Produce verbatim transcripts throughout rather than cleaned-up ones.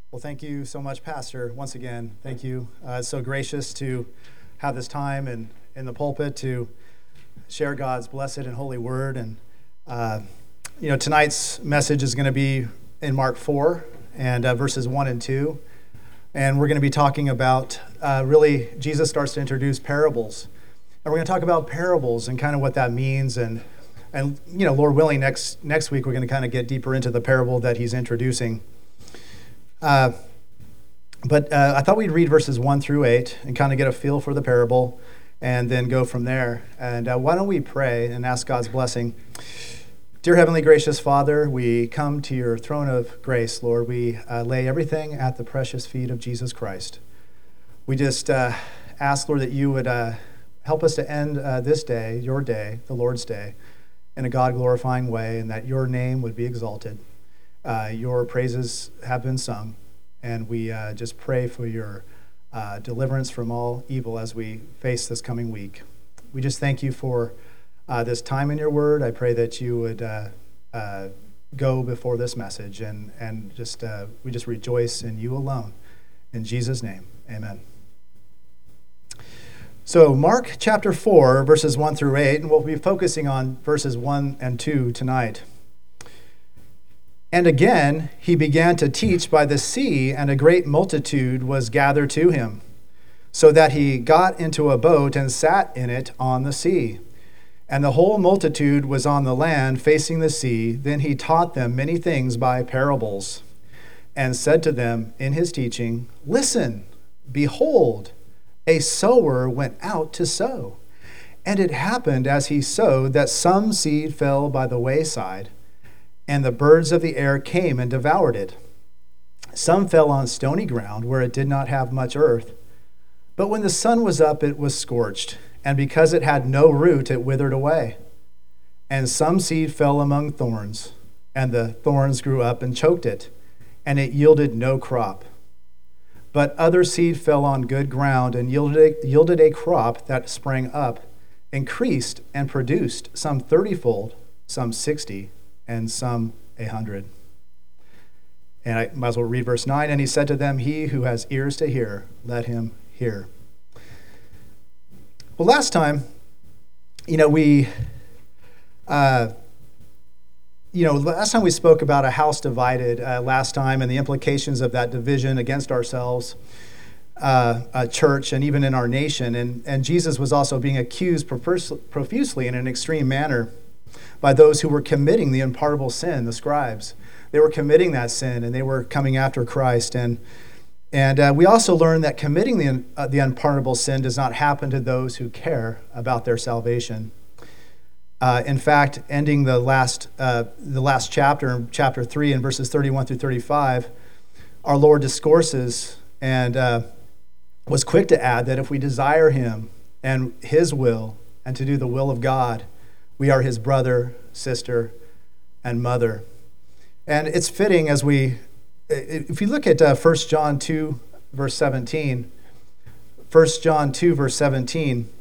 Well, thank you so much, Pastor. Once again, thank you. Uh, it's so gracious to have this time and in the pulpit to share God's blessed and holy word. And, uh, you know, tonight's message is going to be in Mark four and uh, verses one and two. And we're going to be talking about, uh, really, Jesus starts to introduce parables. And we're going to talk about parables and kind of what that means. And, and you know, Lord willing, next, next week we're going to kind of get deeper into the parable that he's introducing. Uh, but uh, I thought we'd read verses one through eight and kind of get a feel for the parable and then go from there. And uh, why don't we pray and ask God's blessing. Dear Heavenly Gracious Father, we come to your throne of grace, Lord. We uh, lay everything at the precious feet of Jesus Christ. We just uh, ask, Lord, that you would uh, help us to end uh, this day, your day, the Lord's day, in a God-glorifying way, and that your name would be exalted. Uh, your praises have been sung, and we uh, just pray for your uh, deliverance from all evil as we face this coming week. We just thank you for uh, this time in your word. I pray that you would uh, uh, go before this message, and, and just uh, we just rejoice in you alone. In Jesus' name, amen. So Mark chapter four, verses one through eight, and we'll be focusing on verses one and two tonight. And again, he began to teach by the sea, and a great multitude was gathered to him, so that he got into a boat and sat in it on the sea. And the whole multitude was on the land facing the sea. Then he taught them many things by parables, and said to them in his teaching, "Listen, behold, a sower went out to sow. And it happened as he sowed that some seed fell by the wayside, and the birds of the air came and devoured it. Some fell on stony ground where it did not have much earth. But when the sun was up, it was scorched, and because it had no root, it withered away. And some seed fell among thorns, and the thorns grew up and choked it, and it yielded no crop. But other seed fell on good ground and yielded a, yielded a crop that sprang up, increased, and produced some thirtyfold, some sixty, and some a hundred." And I might as well read verse nine. And he said to them, "He who has ears to hear, let him hear." Well, last time, you know, we, uh, you know, last time we spoke about a house divided uh, last time and the implications of that division against ourselves, uh, a church, and even in our nation. And, and Jesus was also being accused profusely in an extreme manner by those who were committing the unpardonable sin, the scribes. They were committing that sin, and they were coming after Christ. And and uh, we also learned that committing the uh, the unpardonable sin does not happen to those who care about their salvation. Uh, in fact, ending the last uh, the last chapter, chapter three, in verses thirty-one through thirty-five, our Lord discourses and uh, was quick to add that if we desire Him and His will and to do the will of God, we are his brother, sister, and mother. And it's fitting as we, if you look at uh, First John two, verse seventeen, First John two, verse seventeen,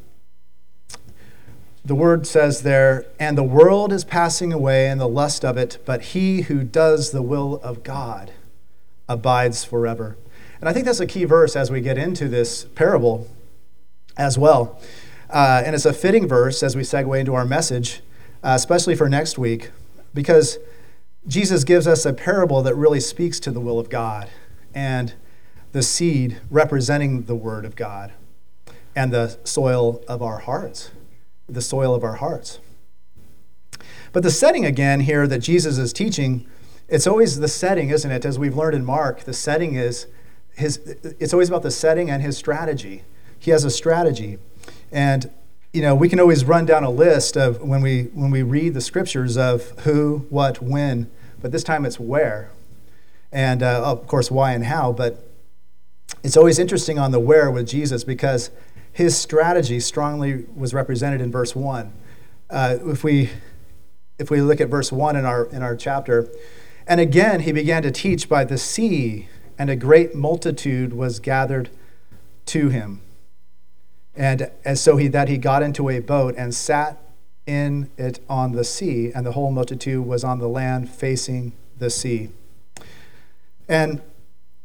the word says there, "And the world is passing away and the lust of it, but he who does the will of God abides forever." And I think that's a key verse as we get into this parable as well. Uh, and it's a fitting verse as we segue into our message, uh, especially for next week, because Jesus gives us a parable that really speaks to the will of God and the seed representing the word of God and the soil of our hearts, the soil of our hearts. But the setting again here that Jesus is teaching, it's always the setting, isn't it? As we've learned in Mark, the setting is his, it's always about the setting and his strategy. He has a strategy. And, you know, we can always run down a list of when we when we read the scriptures of who, what, when, but this time it's where. And, uh, of course, why and how. But it's always interesting on the where with Jesus because his strategy strongly was represented in verse one. Uh, if we if we look at verse one in our in our chapter, "And again he began to teach by the sea, and a great multitude was gathered to him. And as so he that he got into a boat and sat in it on the sea, and the whole multitude was on the land facing the sea." And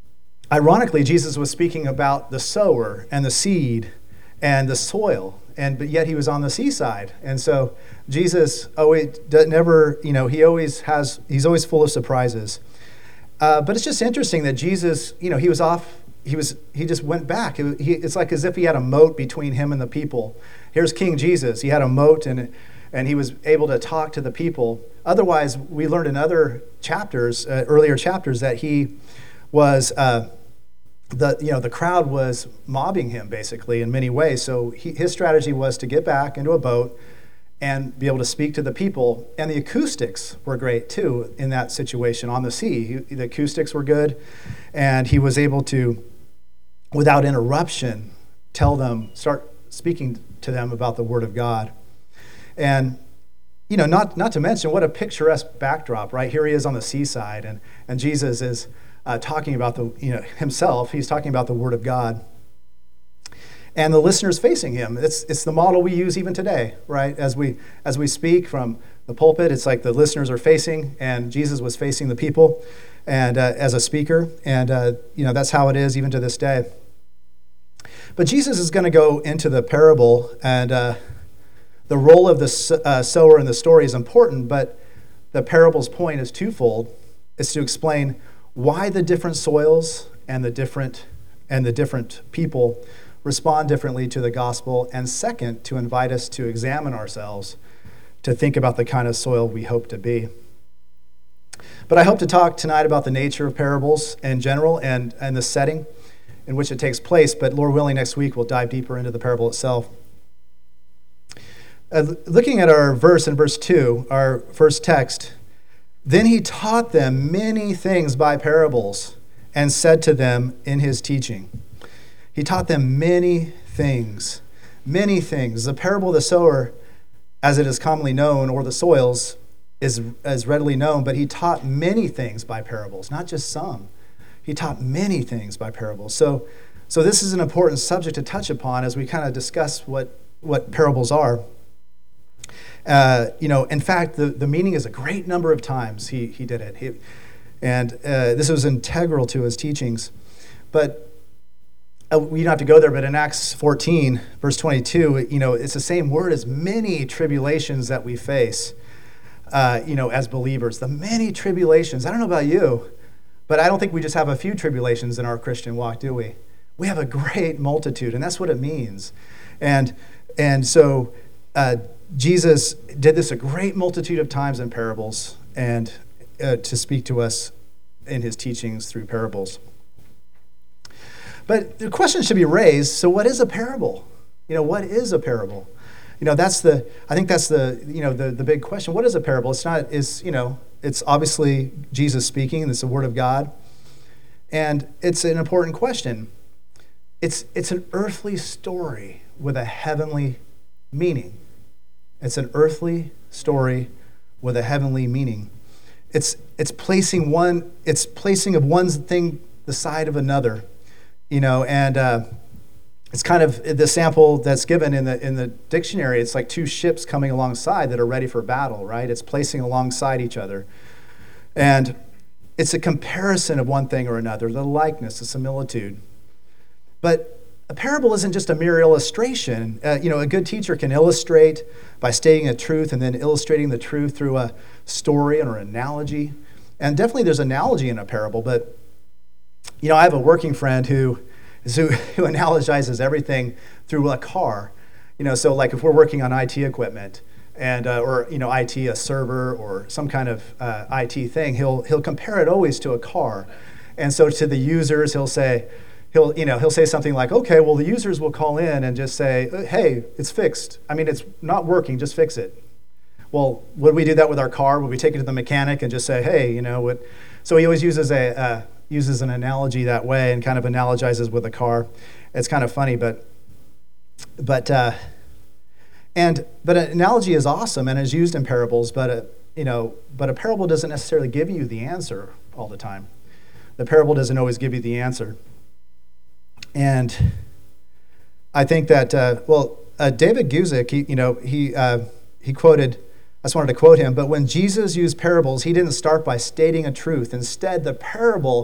ironically, Jesus was speaking about the sower and the seed and the soil, and but yet he was on the seaside. And so Jesus always never, you know, he always has, he's always full of surprises. Uh, but it's just interesting that Jesus, you know, he was off, he was, he just went back. It, he, it's like as if he had a moat between him and the people. Here's King Jesus. He had a moat, and and he was able to talk to the people. Otherwise, we learned in other chapters, uh, earlier chapters, that he was, uh, the you know, the crowd was mobbing him basically in many ways. So he, his strategy was to get back into a boat and be able to speak to the people. And the acoustics were great too in that situation on the sea. He, the acoustics were good, and he was able to, without interruption, tell them, start speaking to them about the Word of God. And you know, not not to mention what a picturesque backdrop, right? Here he is on the seaside, and and Jesus is uh, talking about the you know himself. He's talking about the Word of God. And the listeners facing him. It's it's the model we use even today, right? As we as we speak from the pulpit, it's like the listeners are facing, and Jesus was facing the people, and uh, as a speaker, and uh, you know that's how it is even to this day. But Jesus is going to go into the parable, and uh, the role of the uh, sower in the story is important. But the parable's point is twofold: it's to explain why the different soils and the different and the different people respond differently to the gospel, and second, to invite us to examine ourselves, to think about the kind of soil we hope to be. But I hope to talk tonight about the nature of parables in general and, and the setting in which it takes place, but Lord willing, next week we'll dive deeper into the parable itself. Uh, looking at our verse in verse two, our first text, then he taught them many things by parables and said to them in his teaching. He taught them many things, many things. The parable of the sower, as it is commonly known, or the soils, is, is readily known, but he taught many things by parables, not just some. He taught many things by parables. So, so this is an important subject to touch upon as we kind of discuss what, what parables are. Uh, you know, in fact, the, the meaning is a great number of times he, he did it. He, and uh, this was integral to his teachings. But we don't have to go there, but in Acts fourteen, verse twenty-two, you know, it's the same word as many tribulations that we face, uh, you know, as believers. The many tribulations. I don't know about you, but I don't think we just have a few tribulations in our Christian walk, do we? We have a great multitude, and that's what it means. And and so uh, Jesus did this a great multitude of times in parables, and uh, to speak to us in his teachings through parables. But the question should be raised, so what is a parable? You know, what is a parable? You know, that's the, I think that's the, you know, the, the big question. What is a parable? It's not, is you know, it's obviously Jesus speaking, and it's the Word of God. And it's an important question. It's, it's an earthly story with a heavenly meaning. It's an earthly story with a heavenly meaning. It's, it's placing one, it's placing of one thing the side of another. You know, and uh, it's kind of the sample that's given in the in the dictionary. It's like two ships coming alongside that are ready for battle, right? It's placing alongside each other. And it's a comparison of one thing or another, the likeness, the similitude. But a parable isn't just a mere illustration. Uh, you know, a good teacher can illustrate by stating a truth and then illustrating the truth through a story or an analogy. And definitely there's analogy in a parable, but you know, I have a working friend who, who who analogizes everything through a car. You know, so like if we're working on I T equipment and uh, or you know I T, a server or some kind of uh, I T thing, he'll he'll compare it always to a car. And so to the users, he'll say he'll you know he'll say something like, okay, well the users will call in and just say, hey, it's fixed. I mean, it's not working. Just fix it. Well, would we do that with our car? Would we take it to the mechanic and just say, hey, you know what? So he always uses a uh, uses an analogy that way and kind of analogizes with a car. It's kind of funny, but but uh, and but an analogy is awesome and is used in parables. But a, you know, but a parable doesn't necessarily give you the answer all the time. The parable doesn't always give you the answer. And I think that uh, well, uh, David Guzik, he you know he uh, he quoted. I just wanted to quote him, but when Jesus used parables, he didn't start by stating a truth. Instead, the parable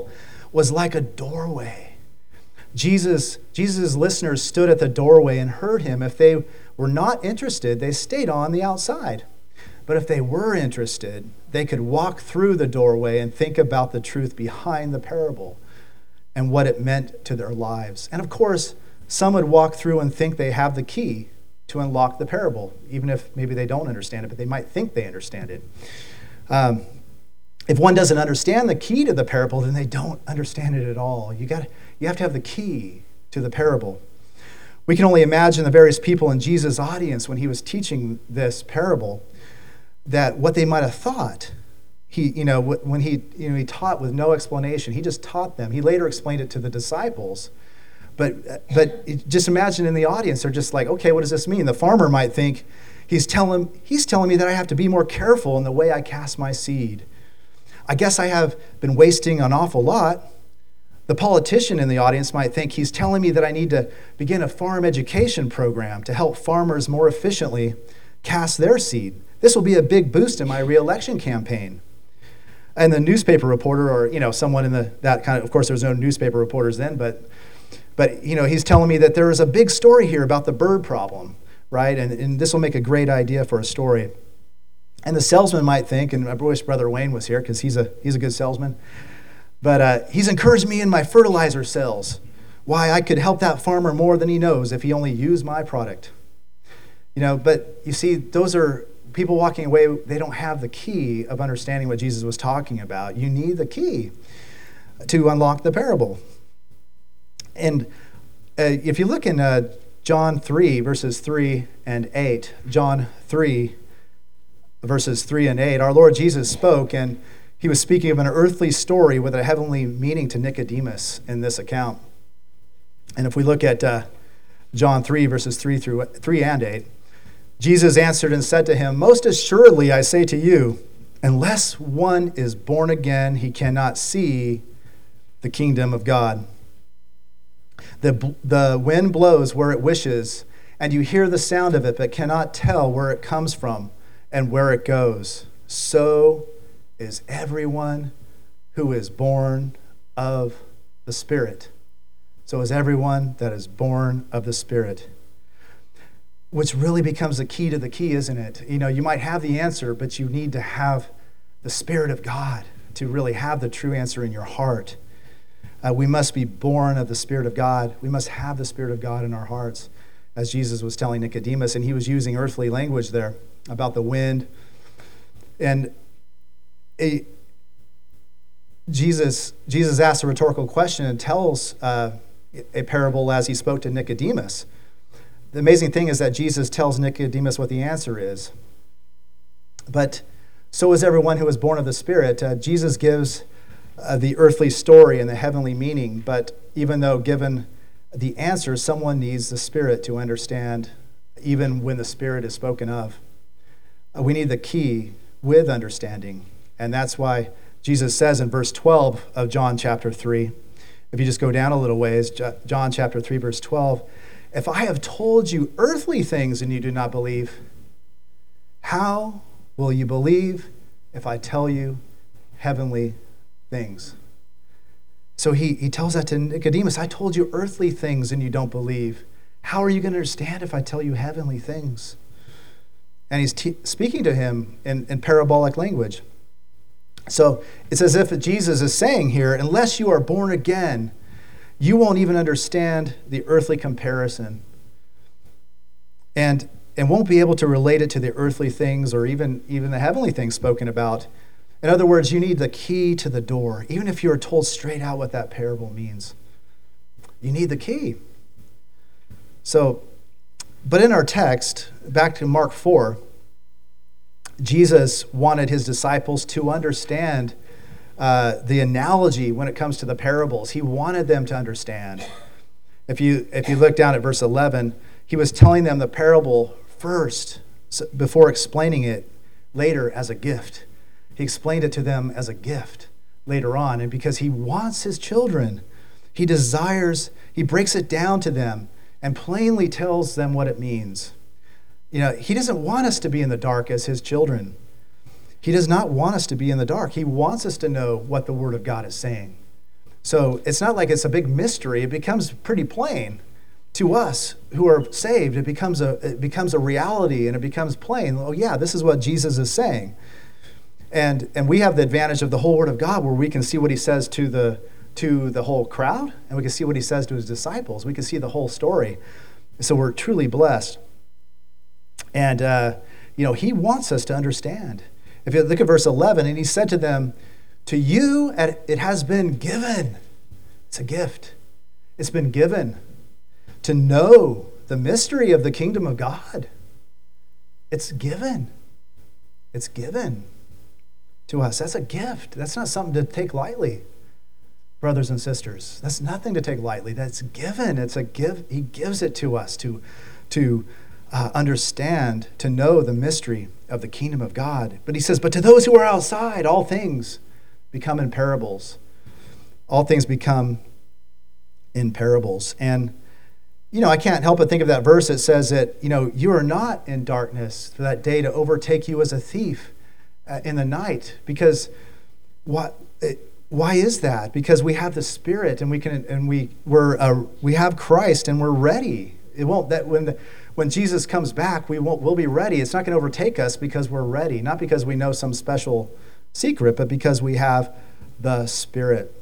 was like a doorway. Jesus, Jesus' listeners stood at the doorway and heard him. If they were not interested, they stayed on the outside. But if they were interested, they could walk through the doorway and think about the truth behind the parable and what it meant to their lives. And of course, some would walk through and think they have the key to unlock the parable, even if maybe they don't understand it, but they might think they understand it. Um, if one doesn't understand the key to the parable, then they don't understand it at all. You got, you have to have the key to the parable. We can only imagine the various people in Jesus' audience when he was teaching this parable, that what they might have thought. He, you know, when he, you know, he taught with no explanation, he just taught them. He later explained it to the disciples. But, but just imagine in the audience, they're just like, okay, what does this mean? The farmer might think, he's telling, he's telling me that I have to be more careful in the way I cast my seed. I guess I have been wasting an awful lot. The politician in the audience might think he's telling me that I need to begin a farm education program to help farmers more efficiently cast their seed. This will be a big boost in my re-election campaign. And the newspaper reporter, or you know, someone in the that kind of, of course, there's no newspaper reporters then, but but you know, he's telling me that there is a big story here about the bird problem, right? And and this will make a great idea for a story. And the salesman might think, and I wish Brother Wayne was here because he's a he's a good salesman, but uh, he's encouraged me in my fertilizer sales. Why I could help that farmer more than he knows if he only used my product. You know, but you see, those are people walking away, they don't have the key of understanding what Jesus was talking about. You need the key to unlock the parable. And uh, if you look in uh, John three, verses three and eight, John three, verses three and eight, our Lord Jesus spoke, and he was speaking of an earthly story with a heavenly meaning to Nicodemus in this account. And if we look at uh, John three, verses three through three and eight, Jesus answered and said to him, "Most assuredly I say to you, unless one is born again, he cannot see the kingdom of God. The, the wind blows where it wishes, and you hear the sound of it, but cannot tell where it comes from and where it goes. So is everyone who is born of the Spirit. So is everyone that is born of the Spirit." Which really becomes the key to the key, isn't it? You know, you might have the answer, but you need to have the Spirit of God to really have the true answer in your heart. Uh, we must be born of the Spirit of God. We must have the Spirit of God in our hearts, as Jesus was telling Nicodemus, and he was using earthly language there about the wind. And a, Jesus, Jesus asks a rhetorical question and tells uh, a parable as he spoke to Nicodemus. The amazing thing is that Jesus tells Nicodemus what the answer is. But so is everyone who is born of the Spirit. Uh, Jesus gives uh, the earthly story and the heavenly meaning, but even though given the answer, someone needs the Spirit to understand, even when the Spirit is spoken of. Uh, we need the key with understanding, and that's why Jesus says in verse twelve of John chapter three, if you just go down a little ways, John chapter three, verse twelve, "If I have told you earthly things and you do not believe, how will you believe if I tell you heavenly things?" So he, he tells that to Nicodemus, I told you earthly things and you don't believe. How are you going to understand if I tell you heavenly things? And he's t- speaking to him in, in parabolic language. So it's as if Jesus is saying here, unless you are born again, you won't even understand the earthly comparison and, and won't be able to relate it to the earthly things or even, even the heavenly things spoken about. In other words, you need the key to the door, even if you are told straight out what that parable means. You need the key. So, but in our text, back to Mark four, Jesus wanted his disciples to understand Uh, the analogy when it comes to the parables. He wanted them to understand. If you if you look down at verse eleven, he was telling them the parable first before explaining it later as a gift. He explained it to them as a gift later on, and because he wants his children, he desires, he breaks it down to them and plainly tells them what it means. You know, he doesn't want us to be in the dark as his children. He does not want us to be in the dark. He wants us to know what the Word of God is saying. So it's not like it's a big mystery. It becomes pretty plain to us who are saved. It becomes a it becomes a reality, and it becomes plain. Oh yeah, this is what Jesus is saying. And and we have the advantage of the whole Word of God, where we can see what he says to the to the whole crowd, and we can see what he says to his disciples. We can see the whole story. So we're truly blessed. And uh, you know, he wants us to understand. If you look at verse eleven, and he said to them, "To you it has been given." It's a gift. It's been given to know the mystery of the kingdom of God. It's given. It's given to us. That's a gift. That's not something to take lightly, brothers and sisters. That's nothing to take lightly. That's given. It's a give. He gives it to us to, to uh, understand, to know the mystery of the kingdom of God. But he says, but to those who are outside, all things become in parables. All things become in parables. And, you know, I can't help but think of that verse that says that, you know, you are not in darkness for that day to overtake you as a thief uh, in the night. Because what? It, why is that? Because we have the Spirit, and we can, and we we're uh, we have Christ, and we're ready. It won't that when the when Jesus comes back, we won't we'll be ready. It's not going to overtake us because we're ready, not because we know some special secret, but because we have the Spirit.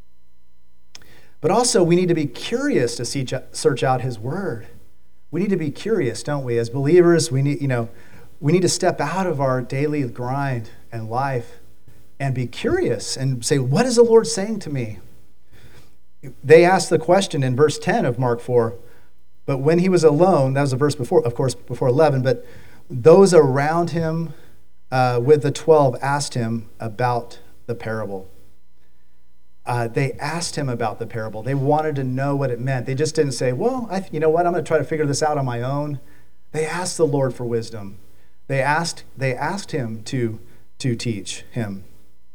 But also, we need to be curious to see, search out his word. We need to be curious, don't we? As believers, we need, you know, we need to step out of our daily grind and life and be curious and say, what is the Lord saying to me? They asked the question in verse ten of Mark four, but when he was alone, that was the verse before, of course, before eleven, but those around him uh, with the twelve asked him about the parable. Uh, they asked him about the parable. They wanted to know what it meant. They just didn't say, well, I, you know what, I'm going to try to figure this out on my own. They asked the Lord for wisdom. They asked they asked him to, to teach him.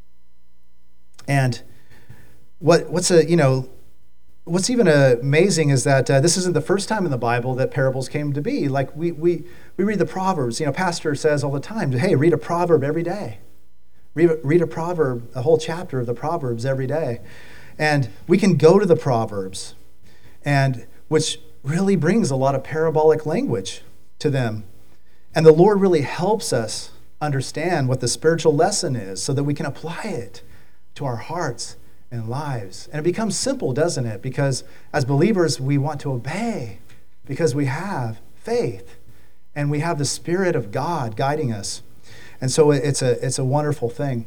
And what what's a, you know, what's even amazing is that uh, this isn't the first time in the Bible that parables came to be. Like we we we read the Proverbs. You know, pastor says all the time, hey, read a proverb every day. Read, read a proverb, a whole chapter of the Proverbs every day. And we can go to the Proverbs, and which really brings a lot of parabolic language to them. And the Lord really helps us understand what the spiritual lesson is so that we can apply it to our hearts and lives. And it becomes simple, doesn't it? Because as believers, we want to obey because we have faith and we have the Spirit of God guiding us. And so it's a it's a wonderful thing.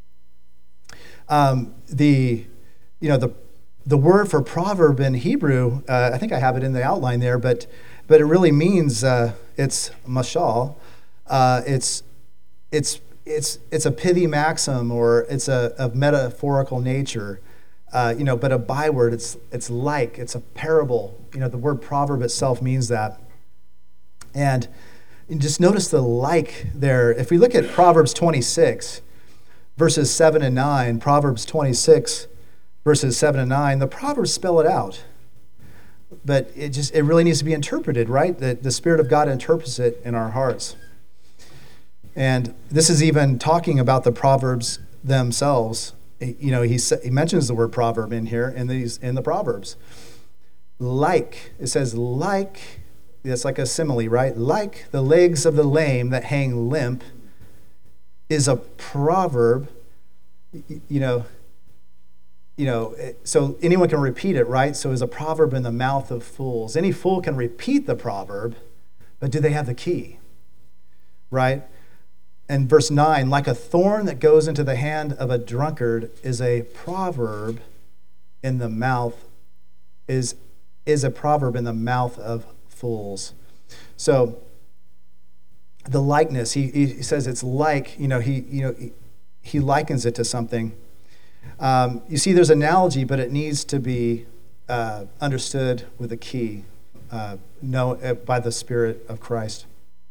Um, the you know the the word for proverb in Hebrew, uh, I think I have it in the outline there, but but it really means uh, it's mashal. Uh, it's it's it's it's a pithy maxim, or it's a of metaphorical nature. Uh, you know, but a byword. It's it's like it's a parable. You know, the word proverb itself means that. And And just notice the like there. If we look at Proverbs twenty-six, verses seven and nine, Proverbs twenty-six, verses seven and nine, the Proverbs spell it out. But it just it really needs to be interpreted, right? That the Spirit of God interprets it in our hearts. And this is even talking about the Proverbs themselves. You know, he he mentions the word proverb in here in these in the Proverbs. Like, it says like. It's like a simile, right? Like the legs of the lame that hang limp is a proverb, you know, you know, so anyone can repeat it, right? So is a proverb in the mouth of fools. Any fool can repeat the proverb, but do they have the key, right? And verse nine, like a thorn that goes into the hand of a drunkard is a proverb in the mouth, is, is a proverb in the mouth of fools. So the likeness, he, he says it's like, you know, he you know he, he likens it to something. Um, you see, there's analogy, but it needs to be uh, understood with a key, uh, know uh, by the Spirit of Christ.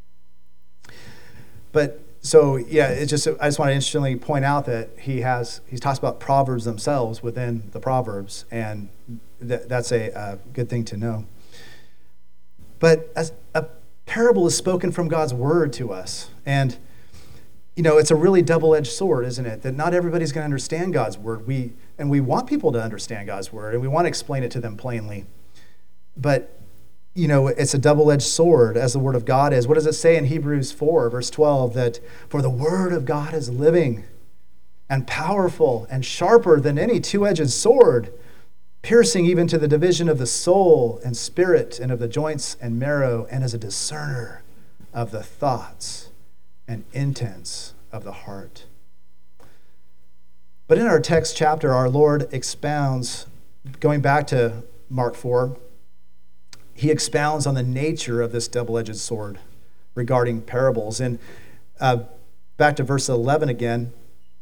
But so yeah, it just I just want to interestingly point out that he has he talks about proverbs themselves within the Proverbs, and th- that's a uh, good thing to know. But as a parable is spoken from God's word to us, and you know, it's a really double-edged sword, isn't it? That not everybody's going to understand God's word. We and we want people to understand God's word, and we want to explain it to them plainly. But, you know, it's a double-edged sword, as the word of God is. What does it say in Hebrews four, verse twelve? That for the word of God is living and powerful and sharper than any two-edged sword, piercing even to the division of the soul and spirit and of the joints and marrow, and is a discerner of the thoughts and intents of the heart. But in our text chapter, our Lord expounds, going back to Mark four, he expounds on the nature of this double-edged sword regarding parables. And uh, back to verse eleven again,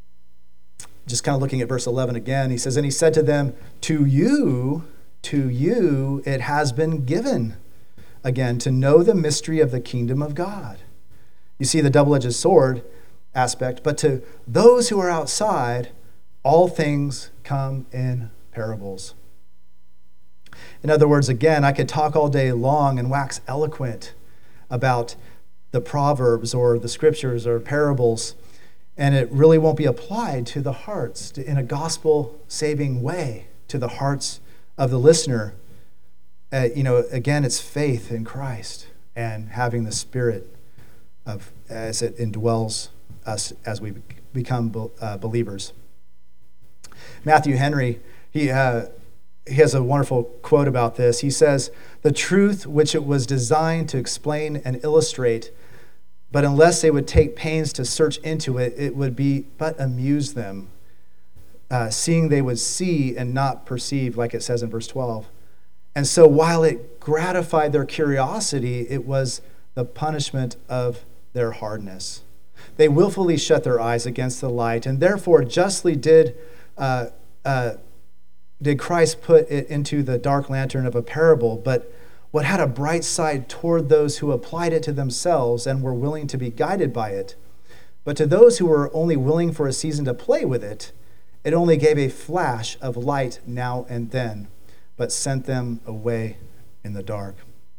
just kind of looking at verse eleven again, he says, and he said to them, to you, to you it has been given, again, to know the mystery of the kingdom of God. You see the double-edged sword aspect, but to those who are outside, all things come in parables. In other words, again, I could talk all day long and wax eloquent about the Proverbs or the scriptures or parables, and it really won't be applied to the hearts in a gospel-saving way to the hearts of the listener. Uh, you know, again, it's faith in Christ and having the Spirit of as it indwells us as we become uh, believers. Matthew Henry, he uh, he has a wonderful quote about this. He says, "The truth which it was designed to explain and illustrate, but unless they would take pains to search into it, it would be but amuse them, uh, seeing they would see and not perceive," like it says in verse twelve. And so while it gratified their curiosity, it was the punishment of their hardness. They willfully shut their eyes against the light, and therefore justly did uh, uh, did Christ put it into the dark lantern of a parable. But what had a bright side toward those who applied it to themselves and were willing to be guided by it. But to those who were only willing for a season to play with it, it only gave a flash of light now and then, but sent them away in the dark.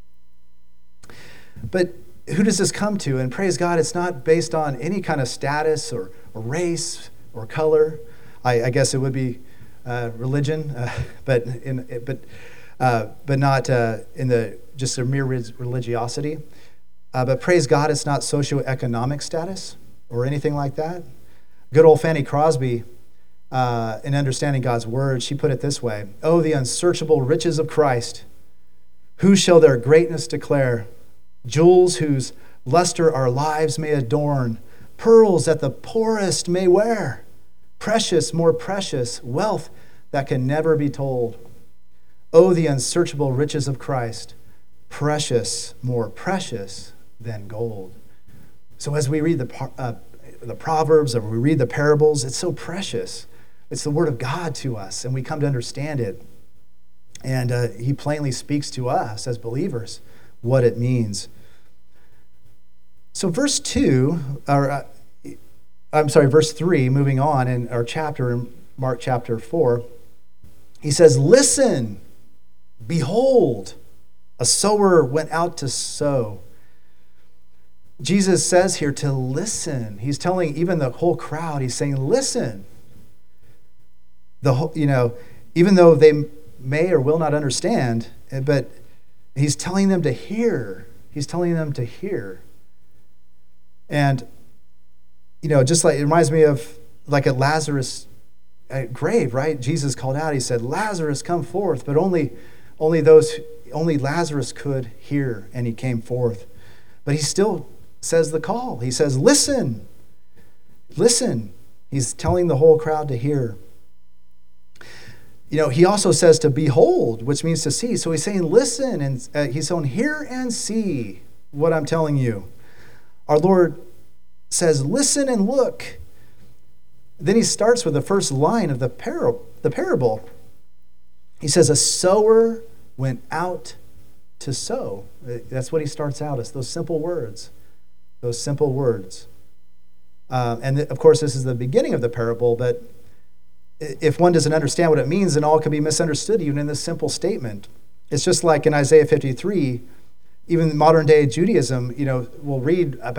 But who does this come to? And praise God, it's not based on any kind of status or, or race or color. I, I guess it would be uh, religion, uh, but in but uh, but not uh, in the just a mere religiosity. Uh, but praise God, it's not socioeconomic status or anything like that. Good old Fanny Crosby, uh, in understanding God's word, she put it this way: "Oh, the unsearchable riches of Christ! Who shall their greatness declare? Jewels whose luster our lives may adorn, pearls that the poorest may wear, precious, more precious, wealth that can never be told. Oh, the unsearchable riches of Christ, precious, more precious than gold." So as we read the uh, the Proverbs, or we read the parables, it's so precious. It's the word of God to us, and we come to understand it. And uh, he plainly speaks to us as believers what it means. So verse two, or uh, I'm sorry, verse three, moving on in our chapter, in Mark chapter four, he says, "Listen, behold, a sower went out to sow." Jesus says here to listen. He's telling even the whole crowd, he's saying, listen. The whole, you know, even though they may or will not understand, but he's telling them to hear. He's telling them to hear. And, you know, just like, it reminds me of like a Lazarus grave, right? Jesus called out, he said, "Lazarus, come forth." But only, only those, only Lazarus could hear, and he came forth. But he still says the call. He says, listen, listen. He's telling the whole crowd to hear. You know, he also says to behold, which means to see. So he's saying, listen, and uh, he's saying, hear and see what I'm telling you. Our Lord says, listen and look. Then he starts with the first line of the parable. The parable. He says, a sower went out to sow. That's what he starts out as, those simple words. Those simple words. Um, and th- of course, this is the beginning of the parable, but if one doesn't understand what it means, then all can be misunderstood even in this simple statement. It's just like in Isaiah fifty-three, even modern day Judaism, you know, we'll read about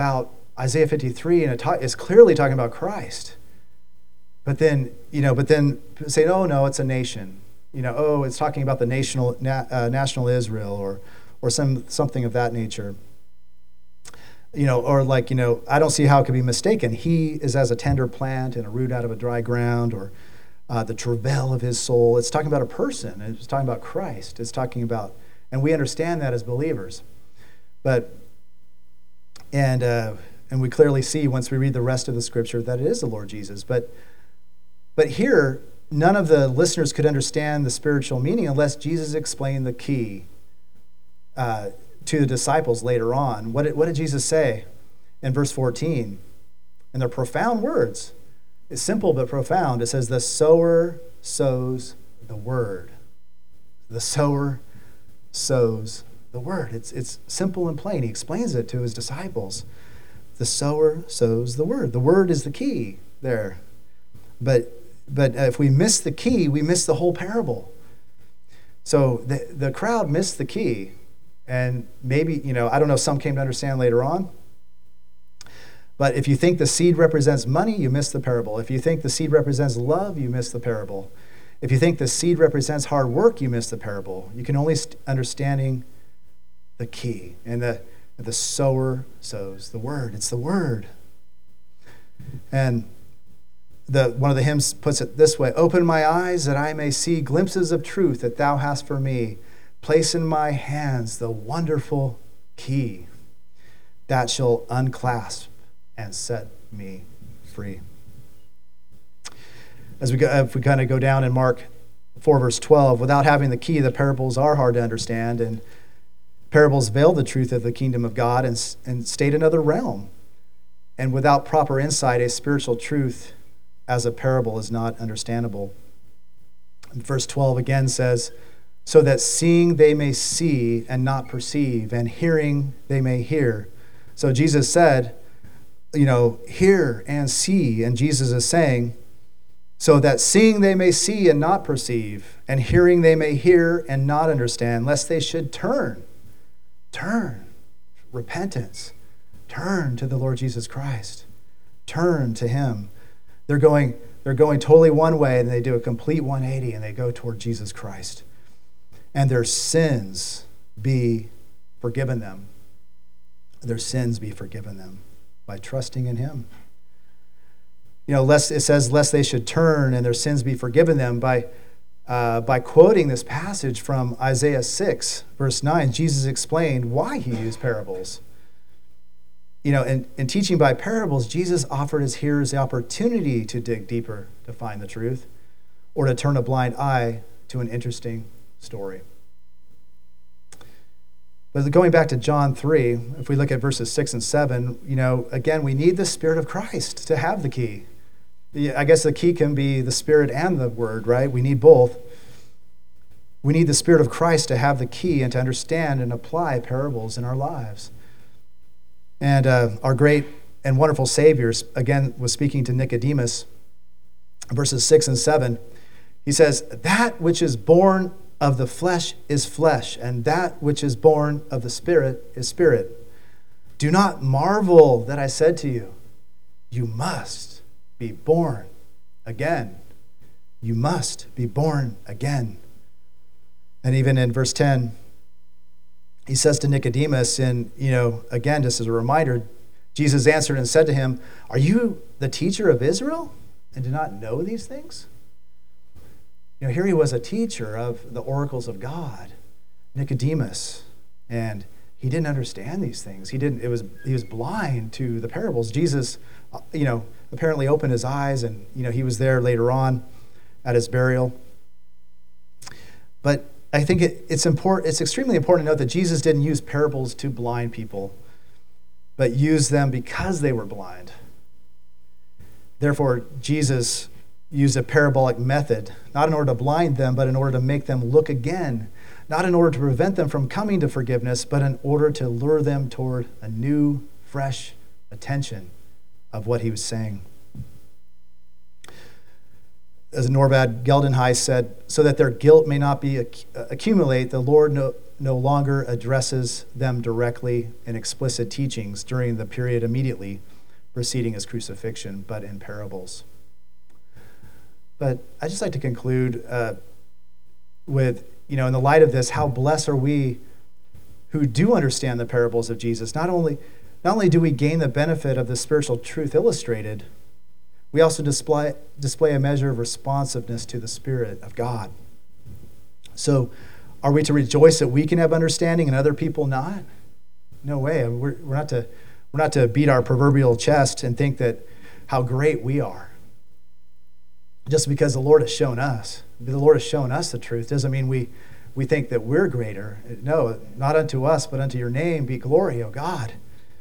Isaiah fifty-three, and it ta- is clearly talking about Christ. But then, you know, but then say, oh, no, it's a nation. You know, oh, it's talking about the national, na- uh, national Israel, or, or some something of that nature. You know, or like, you know, I don't see how it could be mistaken. He is as a tender plant and a root out of a dry ground, or uh, the travail of his soul. It's talking about a person. It's talking about Christ. It's talking about, and we understand that as believers. But, and uh, and we clearly see once we read the rest of the scripture that it is the Lord Jesus. But, but here, none of the listeners could understand the spiritual meaning unless Jesus explained the key uh, to the disciples later on. What did, what did Jesus say in verse fourteen? And they're profound words. It's simple but profound. It says, the sower sows the word. The sower sows the word. It's, it's simple and plain. He explains it to his disciples. The sower sows the word. The word is the key there. But But if we miss the key, we miss the whole parable. So the, the crowd missed the key. And maybe, you know, I don't know, some came to understand later on. But if you think the seed represents money, you miss the parable. If you think the seed represents love, you miss the parable. If you think the seed represents hard work, you miss the parable. You can only st- understanding the key. And the, the sower sows the word. It's the word. And The, one of the hymns puts it this way: open my eyes that I may see glimpses of truth that thou hast for me. Place in my hands the wonderful key that shall unclasp and set me free. As we go, if we kind of go down in Mark four, verse twelve, without having the key, the parables are hard to understand, and parables veil the truth of the kingdom of God and, and state another realm. And without proper insight, a spiritual truth as a parable is not understandable. And verse twelve again says, so that seeing they may see and not perceive, and hearing they may hear. So Jesus said, you know, hear and see. And Jesus is saying, so that seeing they may see and not perceive, and hearing they may hear and not understand, lest they should turn, turn, repentance, turn to the Lord Jesus Christ, turn to him. They're going, they're going totally one way, and they do a complete one eighty, and they go toward Jesus Christ. And their sins be forgiven them. Their sins be forgiven them by trusting in him. You know, lest, it says, lest they should turn and their sins be forgiven them, by, uh, by quoting this passage from Isaiah six, verse nine. Jesus explained why he used parables. You know, in, in teaching by parables, Jesus offered his hearers the opportunity to dig deeper to find the truth, or to turn a blind eye to an interesting story. But going back to John three, if we look at verses six and seven, you know, again, we need the Spirit of Christ to have the key. The, I guess the key can be the Spirit and the Word, right? We need both. We need the Spirit of Christ to have the key and to understand and apply parables in our lives. And uh, our great and wonderful Savior, again, was speaking to Nicodemus, verses six and seven. He says, that which is born of the flesh is flesh, and that which is born of the Spirit is spirit. Do not marvel that I said to you, you must be born again. You must be born again. And even in verse ten, he says to Nicodemus, and, you know, again, just as a reminder, Jesus answered and said to him, are you the teacher of Israel and do not know these things? You know, here he was a teacher of the oracles of God, Nicodemus, and he didn't understand these things. He didn't. It was he was blind to the parables. Jesus, you know, apparently opened his eyes, and you know he was there later on at his burial. But I think it, it's important. It's extremely important to note that Jesus didn't use parables to blind people, but used them because they were blind. Therefore, Jesus used a parabolic method, not in order to blind them, but in order to make them look again, not in order to prevent them from coming to forgiveness, but in order to lure them toward a new, fresh attention of what he was saying. as Norvad Geldenhuys said, so that their guilt may not be acc- accumulate, the Lord no, no longer addresses them directly in explicit teachings during the period immediately preceding his crucifixion, but in parables. But I'd just like to conclude uh, with, you know, in the light of this, how blessed are we who do understand the parables of Jesus. Not only, not only do we gain the benefit of the spiritual truth illustrated, we also display, display a measure of responsiveness to the Spirit of God. So are we to rejoice that we can have understanding and other people not? No way. We're, we're, not to, we're not to beat our proverbial chest and think that how great we are. Just because the Lord has shown us, the Lord has shown us the truth, doesn't mean we, we think that we're greater. No, not unto us, but unto your name be glory, O God.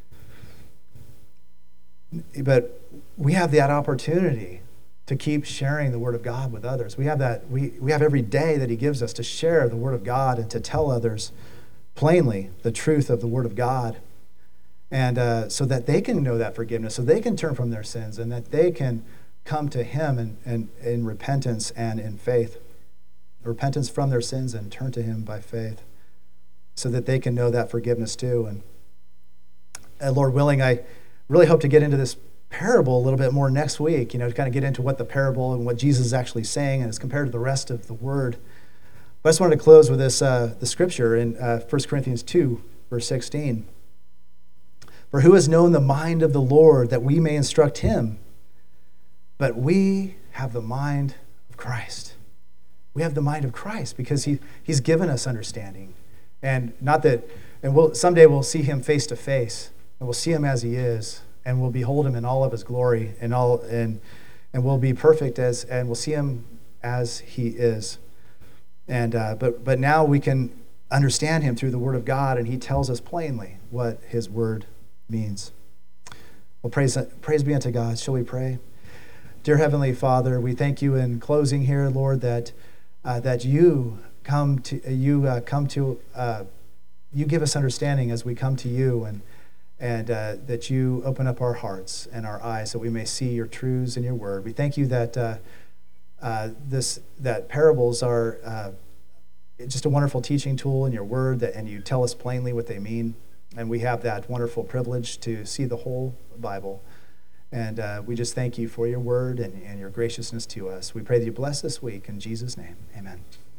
But we have that opportunity to keep sharing the Word of God with others. We have that. We, we have every day that He gives us to share the Word of God and to tell others plainly the truth of the Word of God, and uh, so that they can know that forgiveness, so they can turn from their sins, and that they can come to Him in, in, in repentance and in faith. Repentance from their sins and turn to Him by faith, so that they can know that forgiveness too. And, and Lord willing, I really hope to get into this parable a little bit more next week, you know, to kind of get into what the parable and what Jesus is actually saying and as compared to the rest of the Word. But I just wanted to close with this, uh, the scripture in uh, First Corinthians two, verse sixteen. For who has known the mind of the Lord that we may instruct him? But we have the mind of Christ. We have the mind of Christ because he, He's given us understanding. And not that, and we'll, someday we'll see Him face to face, and we'll see Him as He is, and we'll behold Him in all of His glory, and all, and and we'll be perfect as, and we'll see Him as He is. And uh, but but now we can understand Him through the Word of God, and He tells us plainly what His Word means. Well, praise praise be unto God. Shall we pray? Dear Heavenly Father, we thank You in closing here, Lord, that uh, that You come to You uh, come to uh, You give us understanding as we come to You, and and uh, that You open up our hearts and our eyes so we may see Your truths in Your Word. We thank You that uh, uh, this that parables are uh, just a wonderful teaching tool in Your Word, that and You tell us plainly what they mean, and we have that wonderful privilege to see the whole Bible. And uh, we just thank You for Your Word and, and Your graciousness to us. We pray that You bless this week. In Jesus' name, amen.